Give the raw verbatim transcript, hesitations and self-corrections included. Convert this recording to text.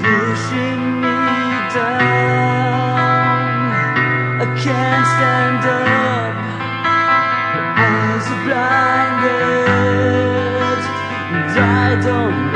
pushing me down. I can't stand up, my eyes are blinded, and I don't know